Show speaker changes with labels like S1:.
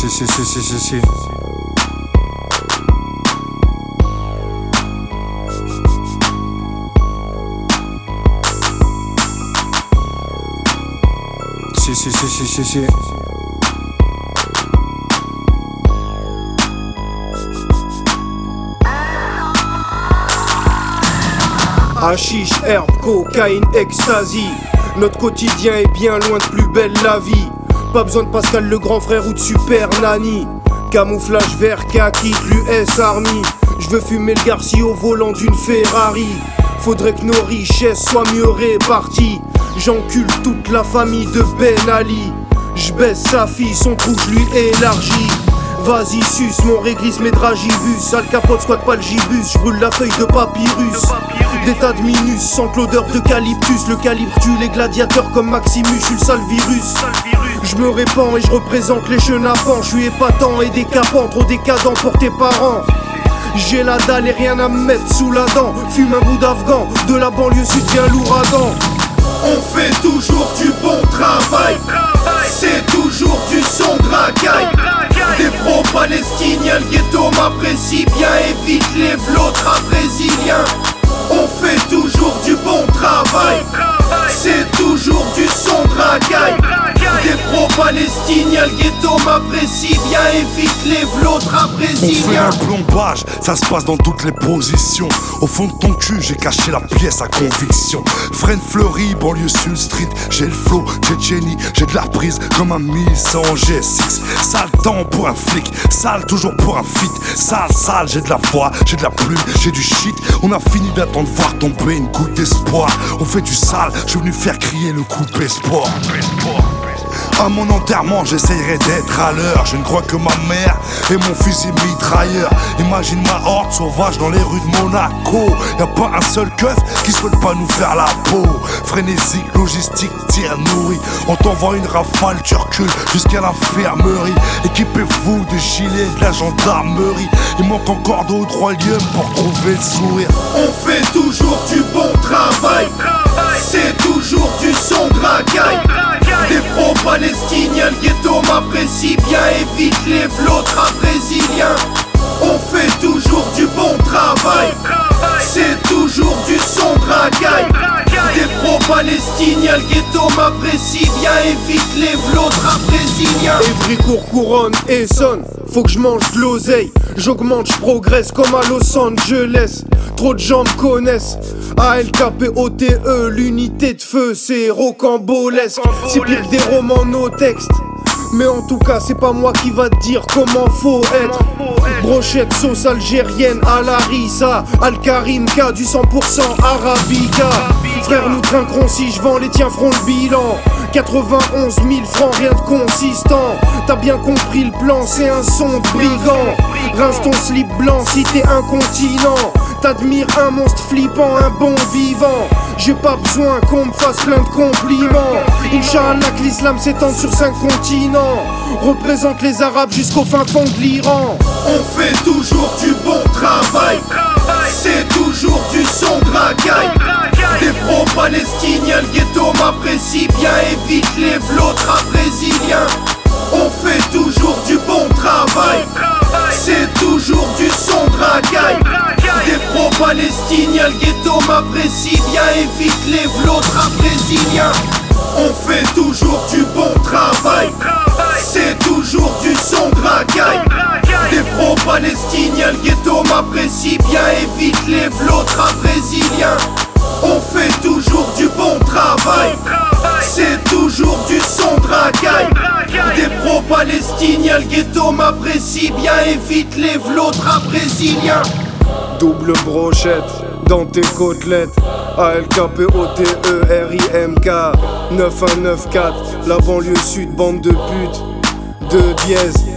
S1: Si. Si. Hashish, herbe, cocaïne, ecstasy. Notre quotidien est bien loin de plus belle la vie. Pas besoin de Pascal le grand frère ou de Super Nanny. Camouflage vert kaki, l'US Army. Je veux fumer le Garcia au volant d'une Ferrari. Faudrait que nos richesses soient mieux réparties. J'encule toute la famille de Ben Ali. J'baisse sa fille, son trou je lui élargis. Vas-y suce, mon réglisse mes dragibus. Al Capote squatte pas le gibus, j'brûle la feuille de papyrus. Des tas de minus, sans l'odeur d'eucalyptus. Le calibre tue les gladiateurs comme Maximus, j'suis le sale virus. Je me répands et je représente les chenapans. J'suis épatant et décapant, trop décadent pour tes parents. J'ai la dalle et rien à me mettre sous la dent. Fume un bout d'Afghan, de la banlieue sud vient l'ouragan. On fait toujours du bon travail, c'est toujours du son de racaille. Des pro-palestiniens, le ghetto m'apprécie bien, évite les vlotra brésiliens. On fait toujours du bon travail, c'est toujours du son de racaille. Des pro-palestiniens, le ghetto m'apprécie bien, évite les vlotra brésiliens.
S2: On fait un plombage, ça se passe dans toutes les positions. Au fond de ton cul, j'ai caché la pièce à conviction. Fresne fleurie, banlieue sud street. J'ai le flow, j'ai Jenny, j'ai de la prise comme un 1100 G6. Sale temps pour un flic, sale toujours pour un feat. Sale, j'ai de la foi, j'ai de la plume, j'ai du shit. On a fini d'attendre voir tomber une goutte d'espoir. On fait du sale, je suis venu faire crier le coupé sport. À mon enterrement, j'essayerai d'être à l'heure. Je ne crois que ma mère et mon fusil mitrailleur. Imagine ma horde sauvage dans les rues de Monaco. Y'a pas un seul keuf qui souhaite pas nous faire la peau. Frénésique, logistique, tir nourri. On t'envoie une rafale, tu recules jusqu'à l'infirmerie. Équipez-vous de gilets de la gendarmerie. Il manque encore 2 ou 3 lieux pour trouver le sourire.
S1: On fait toujours du bon travail, c'est toujours du son de racaille. Des pro-palestiniens, le ghetto m'apprécie bien, évite les vlotra brésiliens. On fait toujours du bon travail, c'est toujours du son de racaille. Des pro-palestiniens, le ghetto m'apprécie bien, évite les vlotra brésiliens. Évricourt, couronne et sonne, faut que je mange de l'oseille. J'augmente, je progresse comme à Los Angeles. Trop de gens me connaissent. ALKPOTE, l'unité de feu, c'est rocambolesque. C'est pire que des romans no texte. Mais en tout cas, c'est pas moi qui va te dire comment faut être. Brochette, sauce algérienne à la rissa. Al-Karim K, du 100% arabica. Frère, nous trinquerons si je vends, les tiens feront le bilan. 91 000 francs, rien de consistant. T'as bien compris le plan, c'est un son de brigand. Rince ton slip blanc si t'es incontinent. T'admires un monstre flippant, un bon vivant. J'ai pas besoin qu'on me fasse plein de compliments. Inch'Allah que l'islam s'étende sur 5 continents. Représente les arabes jusqu'au fin fond de l'Iran. On fait toujours du bon travail, c'est toujours du son de racaille. Des pro-palestiniens, le ghetto m'apprécie bien, évite les vlotra brésiliens. On fait toujours du bon travail, c'est toujours du son de racaille. Des pro-palestiniens, le ghetto m'apprécie bien, évite les vlotra brésiliens. On fait toujours du bon travail, c'est toujours du son de racaille. Des pro-palestiniens, le ghetto m'apprécie bien, évite les vlotra brésiliens. On fait toujours du bon travail, c'est toujours du son de racaille. Des pro-palestiniens, le ghetto m'apprécie bien, évite les vlotra brésiliens. Double brochette dans tes côtelettes. ALKPOTE RIMK 9194. La banlieue sud, bande de putes. 2 dièse